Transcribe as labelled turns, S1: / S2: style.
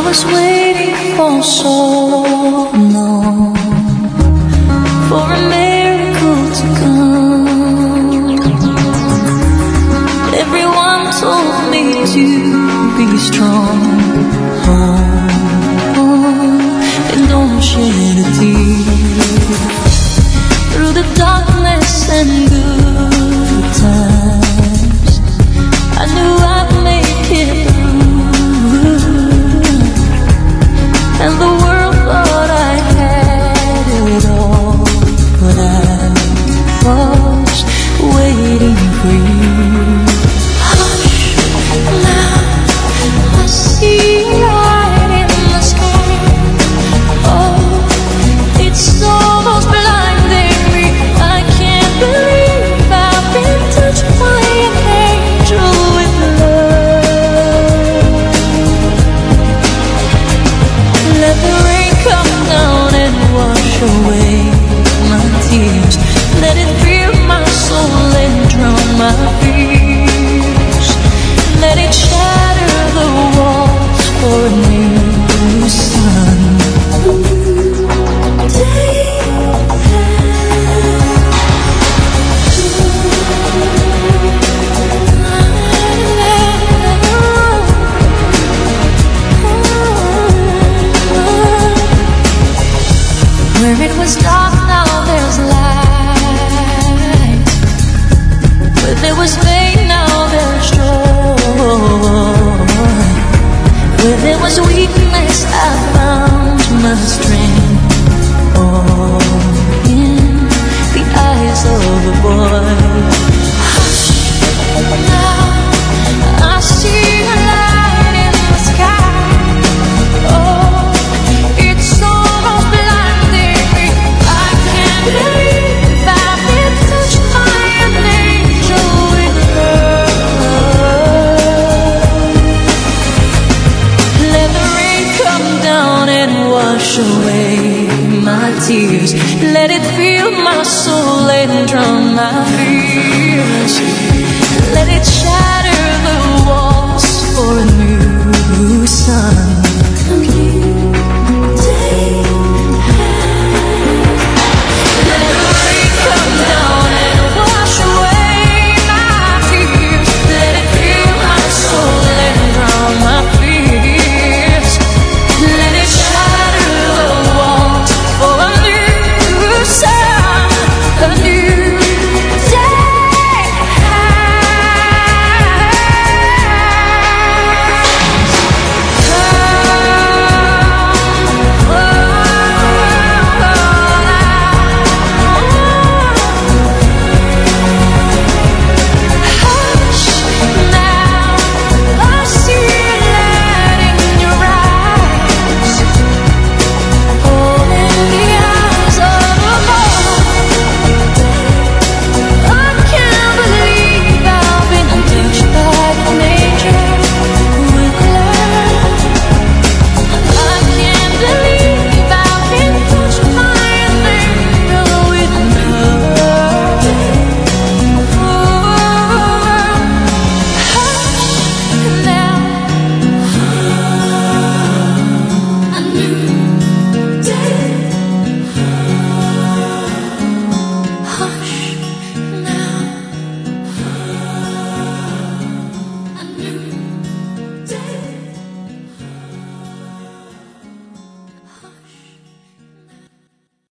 S1: was waiting for so long for a miracle to come. Everyone told me to be strong, and don't shed a tear. Through the darkness and good times, I knew I'd make it through. And the world thought I had it all, but I was waiting for you. Hush, now I see light in the sky. Oh, it's almost blinding me. I can't believe I've been touched by an angel with love. Let the rain come down and wash away my tears. Let it fill my soul and drown my fears. Let it shatter the walls for a new sun. Where it was dark, now there's light. Where there was pain, now there's joy. Where there was weakness, I found my strength. Oh, in the eyes of a boy. Hush, now I see a light in the sky. Oh, it's almost blinding me. I can't believe I've been touched by an angel with love. Let the rain come down and wash away my tears. Let it fill my soul and drown my fears. Let it shatter the walls for a new sun.